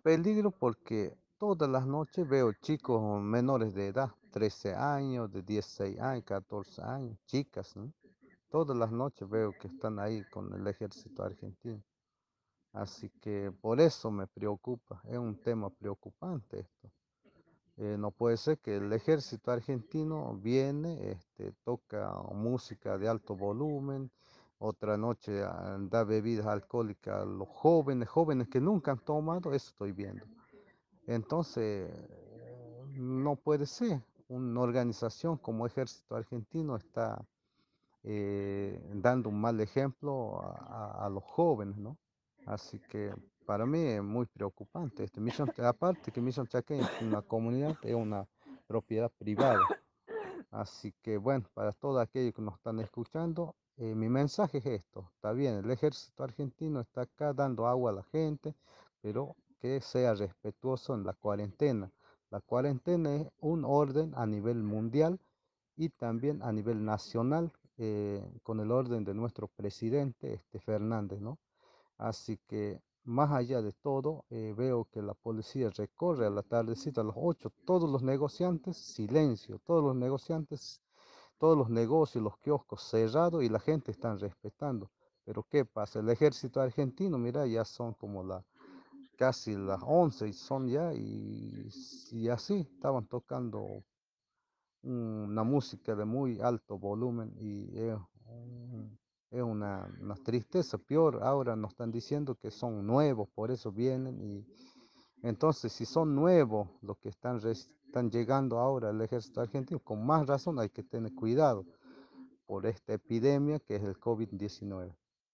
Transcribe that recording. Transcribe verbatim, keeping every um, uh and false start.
peligro porque todas las noches veo chicos menores de edad, trece años, de dieciséis años, catorce años, chicas, ¿no? Todas las noches veo que están ahí con el ejército argentino. Así que por eso me preocupa, es un tema preocupante esto. Eh, no puede ser que el ejército argentino viene, este, toca música de alto volumen, otra noche ah, da bebidas alcohólicas a los jóvenes, jóvenes que nunca han tomado, eso estoy viendo. Entonces, no puede ser. Una organización como Ejército Argentino está eh, dando un mal ejemplo a, a- a los jóvenes, ¿no? Así que para mí es muy preocupante. Este Mission, aparte que Mission Chaqueña es una comunidad, es una propiedad privada. Así que bueno, para todos aquellos que nos están escuchando, eh, mi mensaje es esto. Está bien, el ejército argentino está acá dando agua a la gente, pero que sea respetuoso en la cuarentena. La cuarentena es un orden a nivel mundial y también a nivel nacional, eh, con el orden de nuestro presidente, este Fernández, ¿no? Así que más allá de todo, eh, veo que la policía recorre a la tardecita, a las ocho todos los negociantes, silencio, todos los negociantes, todos los negocios, los kioscos cerrados y la gente están respetando. Pero ¿qué pasa? El ejército argentino, mira, ya son como la, casi las once y son ya, y, y así estaban tocando una música de muy alto volumen y es, un- es una, una tristeza. Peor, ahora nos están diciendo que son nuevos, por eso vienen y entonces si son nuevos los que están, res- están llegando ahora al ejército argentino, con más razón hay que tener cuidado por esta epidemia que es el COVID diecinueve.